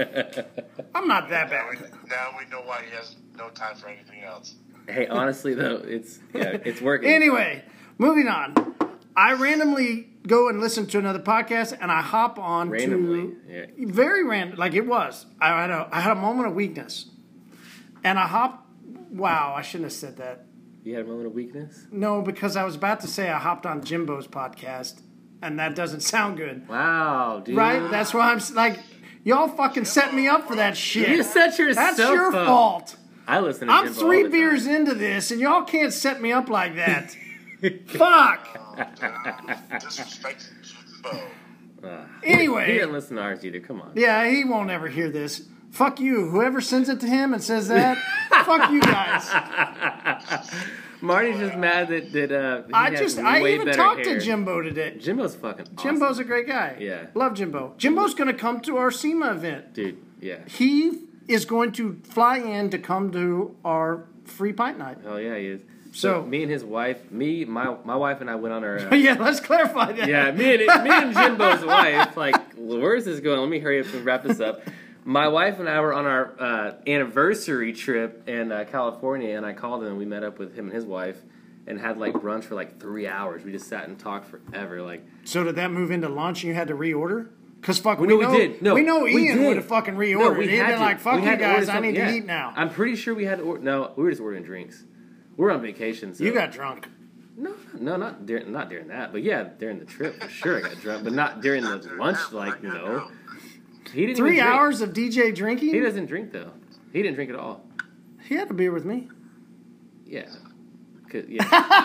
I'm not that Now we, bad. now we know why he has no time for anything else. Hey, honestly, though, it's, yeah, it's working. Anyway, moving on. I randomly go and listen to another podcast, and I hop on Randomly, to yeah. very random, like it was. I had a I had a moment of weakness, and I hop. Wow, I shouldn't have said that. You had a moment of weakness? No, because I was about to say I hopped on Jimbo's podcast, and that doesn't sound good, Wow, dude. right? That's why I'm s- like, y'all fucking set me up for that shit. You set yourself That's your up. fault. I listen to I'm Jimbo three all the beers time. into this, and y'all can't set me up like that. Fuck. Oh, dude, disrespecting Jimbo. Uh, Anyway. He didn't listen to ours either. Come on. Yeah, he won't ever hear this. Fuck you. Whoever sends it to him and says that, fuck you guys. Marty's just mad that, that uh, he I has just, way I even better talked hair. to Jimbo today. Jimbo's fucking awesome. Jimbo's a great guy. Yeah. Love Jimbo. Jimbo's going to come to our SEMA event. Dude, yeah. He is going to fly in to come to our free pint night. Hell yeah, he is. So- So, me and his wife, me, my my wife and I went on our... Uh, Yeah, let's clarify that. yeah, me and, me and Jimbo's wife, like, where's this going? Let me hurry up and wrap this up. My wife and I were on our uh, anniversary trip in uh, California, and I called him, and we met up with him and his wife, and had, like, brunch for, like, three hours. We just sat and talked forever, like... So did that move into lunch and you had to reorder? Because fuck, Well, we, no, know, we did. No, we know we Ian did. would have fucking reordered. No, we He'd had been to. like, fuck We you had to order guys, I something- need yeah. to eat now. I'm pretty sure we had to order... No, we were just ordering drinks. We're on vacation, so... You got drunk. No, no, not during, not during that. But yeah, during the trip, for sure I got drunk. But not during the lunch, like, you know. He didn't Three even drink. hours of D J drinking? He doesn't drink, though. He didn't drink at all. He had a beer with me. Yeah. 'Cause- yeah.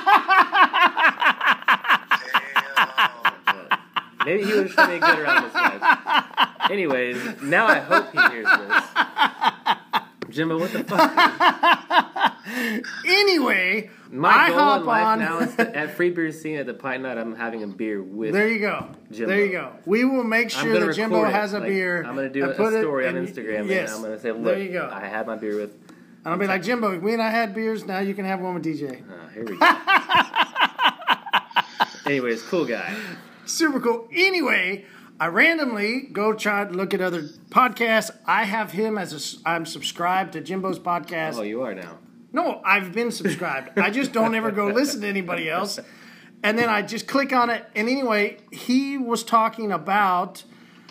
Damn. Maybe he was trying to get around his wife. Anyways, now I hope he hears this. Jimbo, what the fuck? Anyway, My I goal hop in life on. now is to, at Free Beer Scene at the Pint Night, I'm having a beer with... There you go. Jimbo. There you go. We will make I'm sure gonna that Jimbo record it. has a Like, beer. I'm going to do and a, put a it story on in- Instagram, Yes. and I'm going to say, look, there you go. I had my beer with... And I'll be like, Jimbo, we and I had beers. Now you can have one with D J. Oh, here we go. Anyways, cool guy. Super cool. Anyway, I randomly go try to look at other podcasts. I have him as a. s- I'm subscribed to Jimbo's podcast. Oh, you are now. No, I've been subscribed. I just don't ever go listen to anybody else. And then I just click on it. And anyway, he was talking about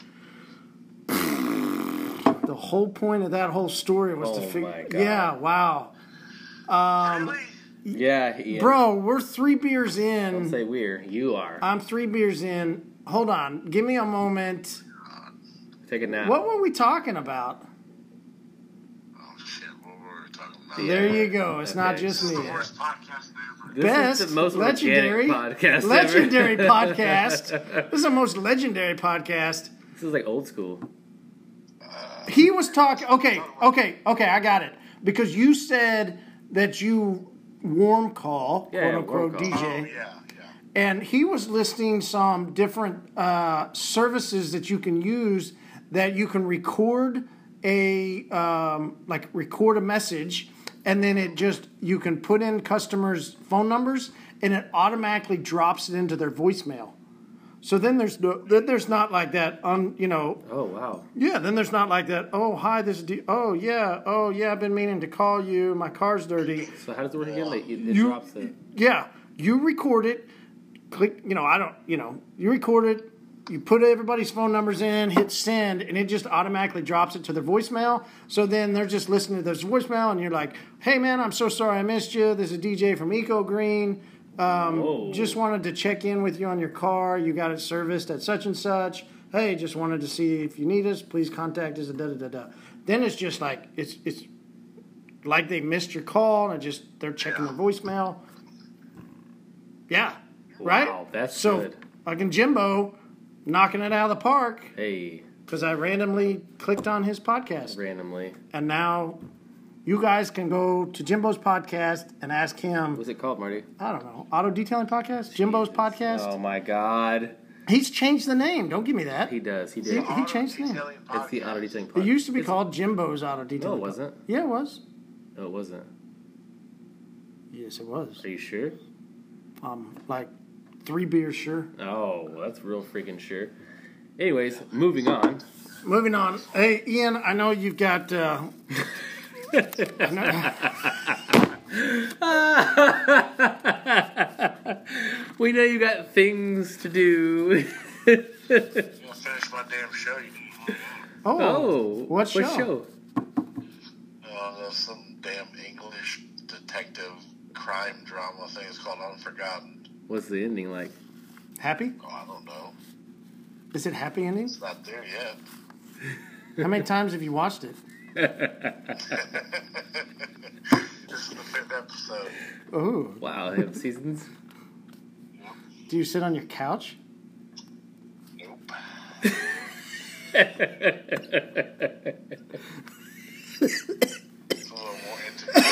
the whole point of that whole story was to Oh figure. my God. Yeah, wow, Really? Yeah, Ian. bro, we're three beers Don't in. say we're. You are. I'm three beers in. Hold on, give me a moment. Take a nap. What were we talking about? Oh, shit. What were we talking about? Yeah. There you go. It's not Okay. just This is me. the worst podcast ever. This Best is the most legendary organic podcast legendary ever. podcast. This is the most legendary podcast. This is like old school. He was talking. Okay, okay, okay. I got it because you said that you warm call, Yeah, quote warm unquote, call. D J, Oh, yeah, yeah. and he was listing some different uh, services that you can use that you can record a um, like record a message, and then it just you can put in customers' phone numbers, and it automatically drops it into their voicemail. So then there's no, then there's not like that on you know Oh, wow. yeah, then there's not like that. Oh, hi, this is D. Oh, yeah. Oh, yeah, I've been meaning to call you. My car's dirty. So how does it work again? Like, it, it You- drops the... Yeah, you record it. Click, you know, I don't, you know, you record it. You put everybody's phone numbers in, hit send, and it just automatically drops it to their voicemail. So then they're just listening to this voicemail, and you're like, hey, man, I'm so sorry I missed you. This is D J from Eco Green. Um, Whoa. just wanted to check in with you on your car. You got it serviced at such and such. Hey, just wanted to see if you need us. Please contact us. Da da da da. Then it's just like it's it's like they missed your call and it just they're checking their voicemail. Yeah, right. Wow, that's so good. fucking Jimbo knocking it out of the park. Hey. Because I randomly clicked on his podcast. Randomly. And now you guys can go to Jimbo's podcast and ask him. What's it called, Marty? I don't know. Auto Detailing Podcast? Jimbo's Jesus. podcast? Oh, my God. He's changed the name. Don't give me that. He does. He He, did. he changed the name. It's the Auto Detailing It Podcast. used to be It's- called Jimbo's Auto No, Detailing. it wasn't. Yeah, it was. No, it wasn't. Yes, it was. Are you sure? Um, like three beers, sure. Oh, well, that's real freaking sure. Anyways, moving on. Moving on. Hey, Ian, I know you've got. Uh, I know- We know you got things to do. You gonna finish my damn show? You oh, Oh, what show? What show? uh, some damn English detective crime drama thing. It's called Unforgotten. What's the ending like? Happy? Oh, I don't know. Is it happy ending? It's not there yet. How many times have you watched it? This is the fifth episode. Ooh. Wow, they have seasons. Do you sit on your couch? Nope. It's a little more intimate.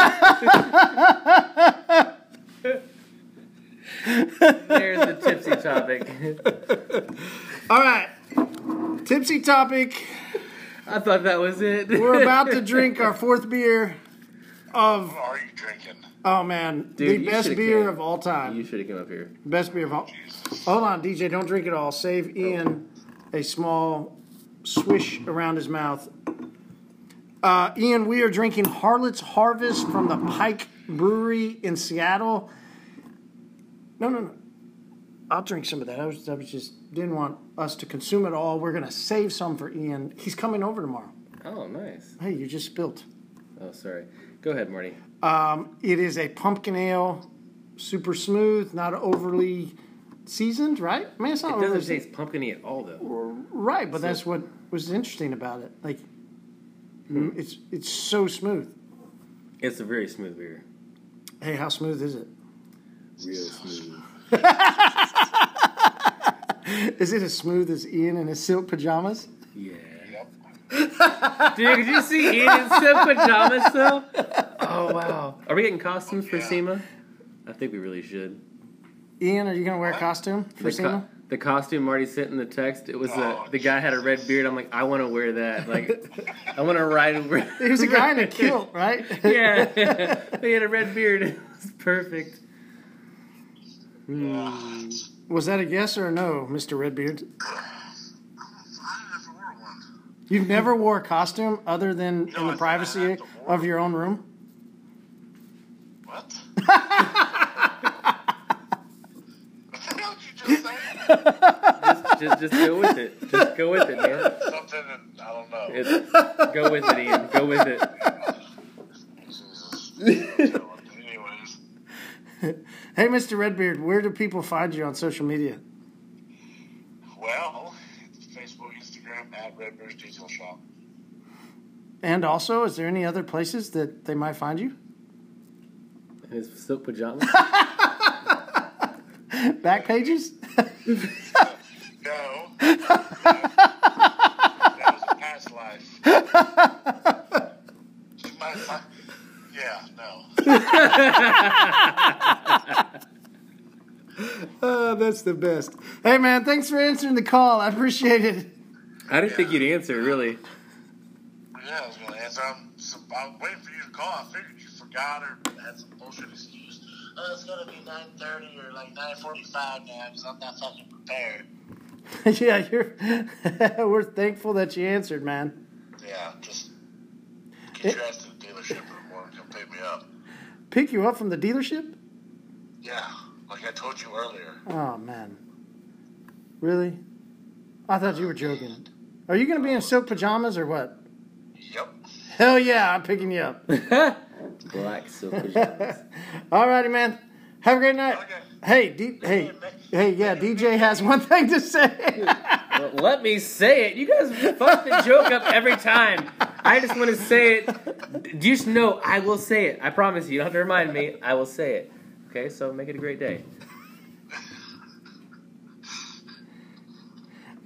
There's the tipsy topic. All right. Tipsy topic. I thought that was it. We're about to drink our fourth beer of, What are you drinking? oh man, Dude, the you best should've beer came. of all time. You should have come up here. Best beer of all. Jesus. Hold on, D J, don't drink it all. Save Ian a small swish around his mouth. Uh, Ian, we are drinking Harlot's Harvest from the Pike Brewery in Seattle. No, no, no. I'll drink some of that. I was, I was just didn't want us to consume it all. We're gonna save some for Ian. He's coming over tomorrow. Oh, nice. Hey, you just spilt. Oh, sorry. Go ahead, Marty. Um, it is a pumpkin ale, super smooth, not overly seasoned, right? I mean, it's not It overly doesn't taste pumpkin-y at all, though. right, but that's what was interesting about it. Like, mm, it's it's so smooth. It's a very smooth beer. Hey, how smooth is it? Real smooth. Is it as smooth as Ian in his silk pajamas? Yeah. Yep. Dude, did you see Ian in silk pajamas, though? Oh, wow. Are we getting costumes for Yeah. SEMA? I think we really should. Ian, are you gonna wear a costume for The, SEMA? co- the costume Marty sent in the text, it was Oh, the the guy had a red beard. I'm like, I want to wear that. Like, I want to ride. He was a guy in a kilt, right? Yeah, he had a red beard. It was perfect. Hmm. Was that a yes or a no, Mister Redbeard? I never wore one. You've never wore a costume other than No, in I- the privacy I have to wear of your own room? What? What did you just say? Just, just, just go with it. Just go with it, man. Something that, I don't know. It's, go with it, Ian. Go with it. Jesus. Anyways, Hey, Mister Redbeard, where do people find you on social media? well, Facebook, Instagram, at Redbeard's Detail Shop. And also, is there any other places that they might find you? In his silk pajamas. Back pages? No. That was a past life. You might find, yeah, no. Oh, that's the best. Hey, man, thanks for answering the call. I appreciate it. I didn't think you'd answer, really. Yeah, I was going to answer. I'm, so, I was waiting for you to call. I figured you forgot or had some bullshit excuse. Oh, it's going to be nine thirty or like nine forty-five now because I'm not fucking prepared. Yeah, you're. We're thankful that you answered, man. Yeah, just get your ass to the dealership in the morning. Come pick me up. Pick you up from the dealership? Yeah, like I told you earlier. Oh, man. Really? I thought you were joking. Are you going to be in silk pajamas or what? Yep. Hell yeah, I'm picking you up. Black silk pajamas. Alrighty, man. Have a great night. Okay. Hey, D- hey, hey, yeah, D J has one thing to say. Well, let me say it. You guys fuck the joke up every time. I just want to say it. Just know I will say it. I promise you. You don't have to remind me. I will say it. Okay, so make it a great day.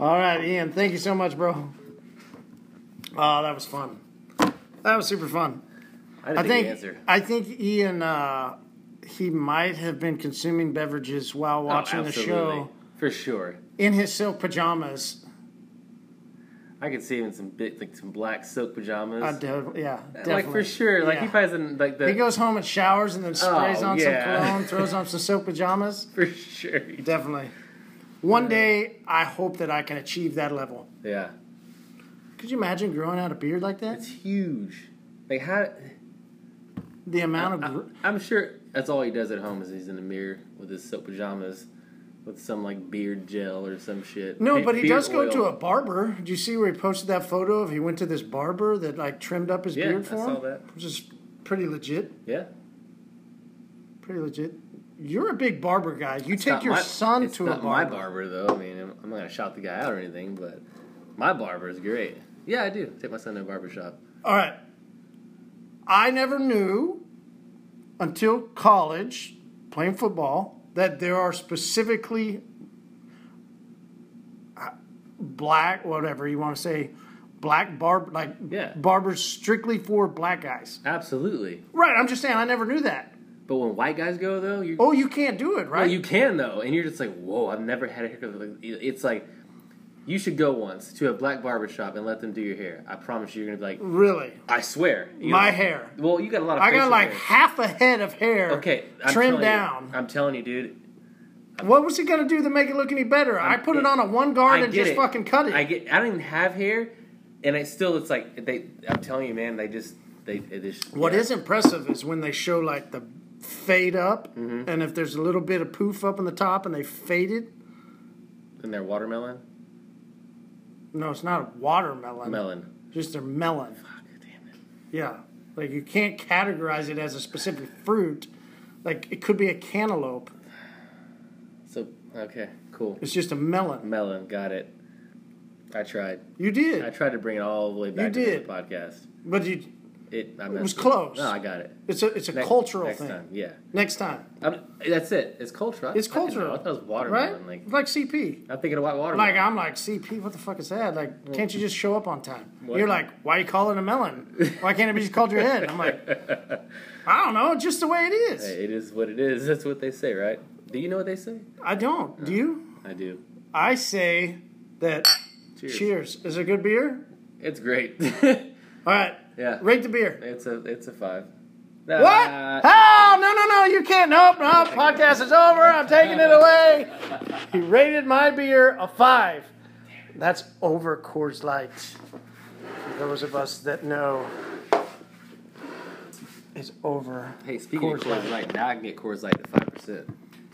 All right, Ian. Thank you so much, bro. Oh, that was fun. That was super fun. I didn't I think. answer. I think Ian. Uh, he might have been consuming beverages while watching oh, the absolutely. show For sure. in his silk pajamas. I could see him in some big, like some black silk pajamas. I do, yeah, definitely. Like for sure. Like Yeah. he probably isn't like the. He goes home and showers and then sprays Oh, on yeah. some cologne, throws on some silk pajamas. For sure. Definitely. One day, I hope that I can achieve that level. Yeah. Could you imagine growing out a beard like that? It's huge. Like how. The amount of... I, gr- I'm sure that's all he does at home is he's in the mirror with his silk pajamas, with some like beard gel or some shit. No, Be- but he beard does go oil. to a barber. Did you see where he posted that photo of he went to this barber that like trimmed up his Yeah, beard I for him? saw that. Which is pretty legit. Yeah. Pretty legit. You're a big barber guy. You It's take not your my- son it's to a not barber. my barber though. I mean, I'm, I'm not gonna shout the guy out or anything, but my barber is great. Yeah, I do. Take my son to a barber shop. All right. I never knew until college, playing football, that there are specifically black, whatever you want to say, black barb, like Yeah. barbers strictly for black guys. Absolutely. Right. I'm just saying, I never knew that. But when white guys go though, you Oh, you can't do it, right? well, you can though, and you're just like, whoa, I've never had a haircut. Like, it's like you should go once to a black barber shop and let them do your hair. I promise you, you're gonna be like, Really? I swear. You My know- hair. Well, you got a lot of. I got facial like hair. half a head of hair. Okay, I'm trimmed telling down. You, I'm telling you, dude. What was he gonna do to make it look any better? i put it, it- on a one guard I and get just it. fucking cut it. I get. I don't even have hair, and I still. It's like they. I'm telling you, man. They just. They. It just. What yeah. is impressive is when they show like the fade up, Mm-hmm. and if there's a little bit of poof up on the top, and they fade it. in their watermelon? No, it's not a watermelon. Melon. Just their melon. Fuck, damn it. Yeah, like you can't categorize it as a specific fruit. Like it could be a cantaloupe. So okay, cool. It's just a melon. Melon, got it. I tried. You did, I tried to bring it all the way back You to did. the podcast. but you. It. I was messed close. No, I got it. It's a it's a Next- cultural next thing. Time, yeah. Next time, I'm, that's it. It's cultural. it's I didn't know. cultural. I thought it was right? watermelon. Like like C P. I'm thinking of white watermelon. Like I'm like C P. What the fuck is that? Like, can't you just show up on time? What? You're like, why you call it a melon? Why can't it be just called your head? I'm like, I don't know. It's just the way it is. Hey, it is what it is. That's what they say, right? Do you know what they say? I don't. Do you? I do. I say that. Cheers. Cheers. Is it a good beer? It's great. All right. Yeah. Rate the beer. It's a it's a five. What? Uh, Oh, no, no, no. You can't. Nope, nope. Podcast is over. I'm taking it away. He rated my beer a five. That's over Coors Light. For those of us that know, it's over. Hey, speaking Coors of Coors Light. Light, now I can get Coors Light at five percent.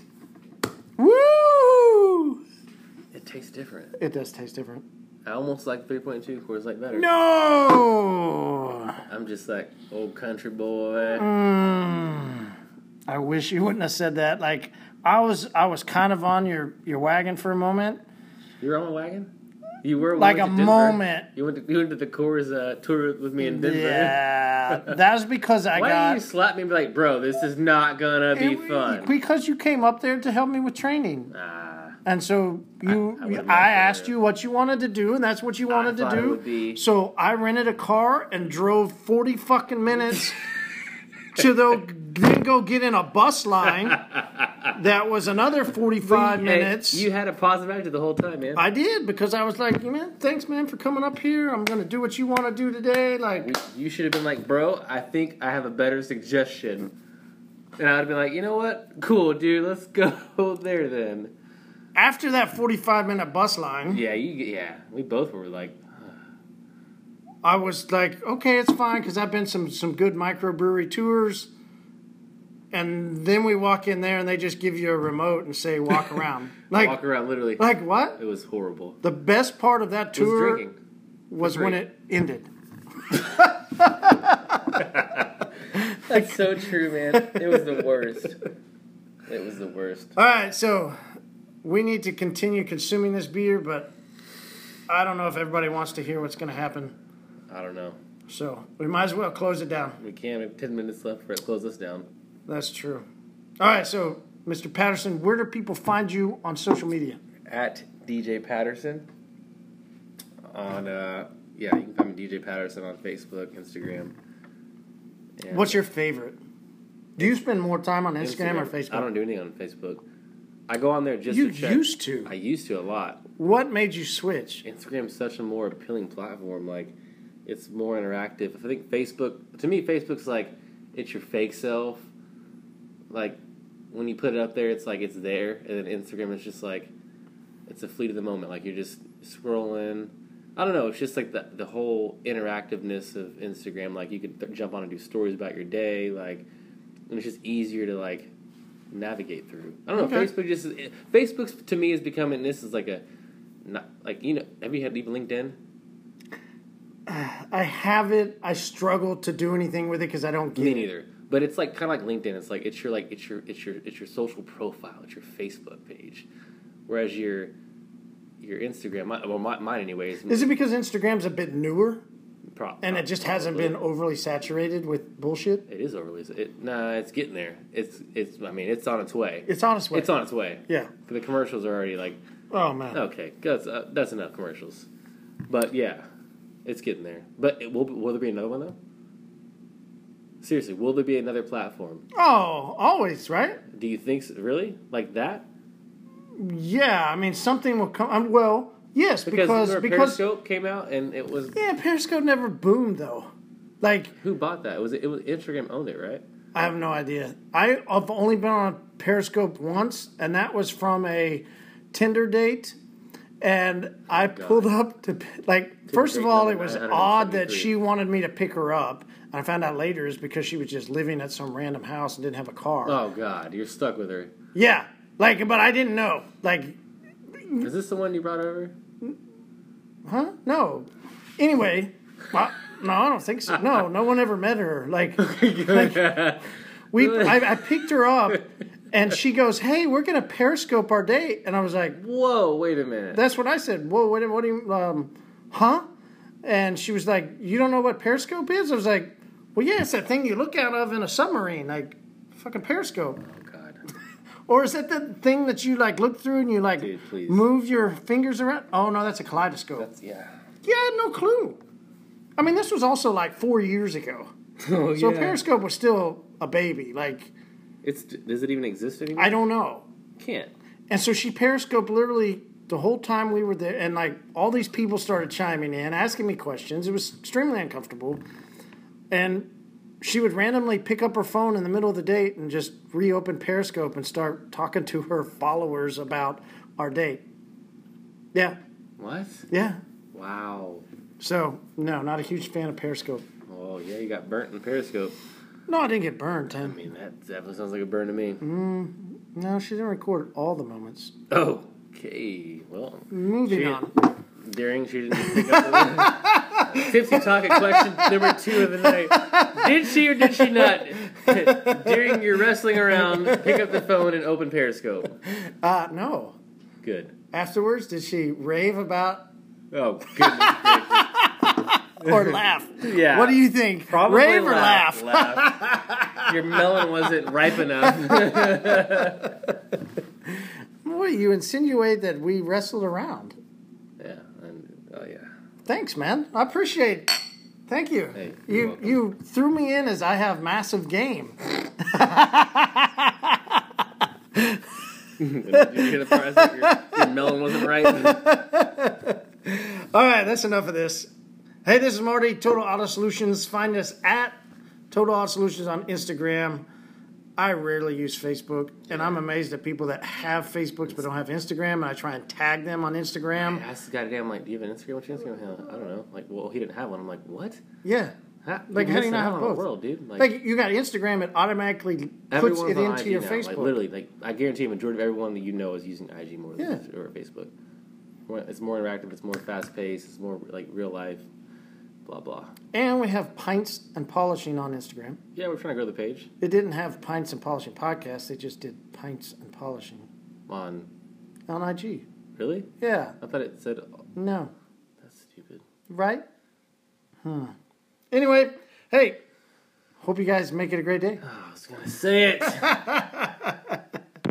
Woo! It tastes different. It does taste different. I almost like three point two Coors Light better. No! I'm just like old country boy. Mm, I wish you wouldn't have said that. Like, I was I was kind of on your, your wagon for a moment. You were on my wagon? You were Like we went a to Denver. moment. You went to you went to the Coors uh, tour with me in Denver. Yeah. That was because I Why got... did you slap me and be like, bro, this is not gonna be It- fun? Because you came up there to help me with training. Ah, And so you, I- I I, would've liked asked that. you what you wanted to do, and that's what you wanted to thought it do. would be- So I rented a car and drove forty fucking minutes to the, then go get in a bus line. That was another forty-five Hey, minutes. you had a positive attitude the whole time, man. I did, because I was like, man, thanks, man, for coming up here. I'm going to do what you want to do today. Like, You should have been like, bro, I think I have a better suggestion. And I would have been like, you know what? Cool, dude, let's go there then. after that forty-five minute bus line, Yeah, you. Yeah, we both were like, I was like, okay, it's fine, because I've been some some good microbrewery tours. And then we walk in there, and they just give you a remote and say, walk around. Like, walk around literally. like what? It was horrible. The best part of that It was tour drinking. was for when free. it ended. That's so true, man. It was the worst. It was the worst. All right, so we need to continue consuming this beer, but I don't know if everybody wants to hear what's going to happen. I don't know. So we might as well close it down. We can. We have ten minutes left for it to close us down. That's true. All right, so Mister Patterson, where do people find you on social media? At D J Patterson. on, uh, yeah, you can find me D J Patterson on Facebook, Instagram. And What's your favorite? Do you spend more time on Instagram, Instagram or Facebook? I don't do anything on Facebook. I go on there just you to check. You used to. I used to a lot. What made you switch? Instagram's such a more appealing platform. Like, it's more interactive. I think Facebook, to me, Facebook's like, it's your fake self. Like, when you put it up there, it's like it's there. And then Instagram is just like, it's a fleet of the moment. Like, you're just scrolling. I don't know. It's just like the the whole interactiveness of Instagram. Like, you could th- jump on and do stories about your day. Like, and it's just easier to, like, navigate through. I don't know. Okay. Facebook just it, Facebook's to me is becoming. This is like a, not like you know. Have you had even LinkedIn? I have it. I struggle to do anything with it because I don't get Me it. neither. But it's like kind of like LinkedIn. It's like it's your like it's your it's your it's your social profile. It's your Facebook page. Whereas your your Instagram, my, well, my, mine anyways. Is it because Instagram's a bit newer? Pro- and it just probably. hasn't been overly saturated with bullshit? It is overly. It, nah, it's getting there. It's it's. I mean, it's on its way. It's on its way. It's on its way. Yeah. But the commercials are already like. Oh man. Okay, that's uh, that's enough commercials. But yeah, it's getting there. But it, will will there be another one though? Seriously, will there be another platform? Oh, always, right? Do you think so? Really like that? Yeah, I mean something will come. Um, well, yes, because because because Periscope came out and it was. Yeah, Periscope never boomed though. Like who bought that? It was it was Instagram owned it, right? I have no idea. I, I've only been on Periscope once, and that was from a Tinder date. And I oh, pulled up to like. Tinder first of all, it was odd that she wanted me to pick her up. And I found out later is because she was just living at some random house and didn't have a car. Oh God, you're stuck with her. Yeah, like, but I didn't know. Like, is this the one you brought over? Huh? No. Anyway, I, no, I don't think so. No, no one ever met her. Like, like we, I, I picked her up, and she goes, "Hey, we're gonna Periscope our date," and I was like, "Whoa, wait a minute." That's what I said. Whoa, what, what do you, um, huh? And she was like, "You don't know what Periscope is?" I was like, "Well, yeah, it's that thing you look out of in a submarine, like fucking Periscope." Oh God. Or is that the thing that you like look through and you like Dude, please. move your fingers around? Oh no, that's a kaleidoscope. That's, yeah. Yeah, I had no clue. I mean, this was also like four years ago. Oh, so yeah. Periscope was still a baby. Like, it's does it even exist anymore? I don't know. Can't. And so she Periscoped literally the whole time we were there, and like all these people started chiming in, asking me questions. It was extremely uncomfortable. And she would randomly pick up her phone in the middle of the date and just reopen Periscope and start talking to her followers about our date. Yeah. What? Yeah. Wow. So, no, not a huge fan of Periscope. Oh, yeah, you got burnt in Periscope. No, I didn't get burned, Tim. I mean, that definitely sounds like a burn to me. Mm, no, she didn't record all the moments. Oh, okay. Well, moving she, on. During, she didn't pick up the Tipsy Talking question number two of the night. Did she or did she not, during your wrestling around, pick up the phone and open Periscope? Uh, no. Good. Afterwards, did she rave about... Oh, goodness gracious. Or laugh? Yeah. What do you think? Probably rave or laugh? laugh? laugh. Your melon wasn't ripe enough. What, you insinuate that we wrestled around? Yeah. And, oh, yeah. Thanks, man. I appreciate it. Thank you. Hey, you welcome. you threw me in as I have massive game. Did you get a prize that your, your melon wasn't ripe? All right, that's enough of this. Hey, this is Marty, Total Auto Solutions. Find us at Total Auto Solutions on Instagram. I rarely use Facebook, and I'm amazed at people that have Facebooks but don't have Instagram, and I try and tag them on Instagram. I asked the goddamn, like, do you have an Instagram? What's your Instagram? Hell, I don't know. Like, well, he didn't have one. I'm like, what? Yeah. How, Like, how do you not have out both? on the world, dude? Like, Like, you got Instagram, it automatically puts it everyone's on into I G your now. Facebook. Like, literally, like, I guarantee a majority of everyone that you know is using I G more than Yeah. or Facebook. More, it's more interactive. It's more fast paced. It's more like real life. Blah blah. And we have Pints and Polishing on Instagram. Yeah, we're trying to grow the page It didn't have Pints and Polishing podcast. They just did Pints and Polishing on. on I G. Really? Yeah. I thought it said. No. That's stupid. Right? Hmm. Anyway, hey, hope you guys make it a great day. Oh, I was gonna say it.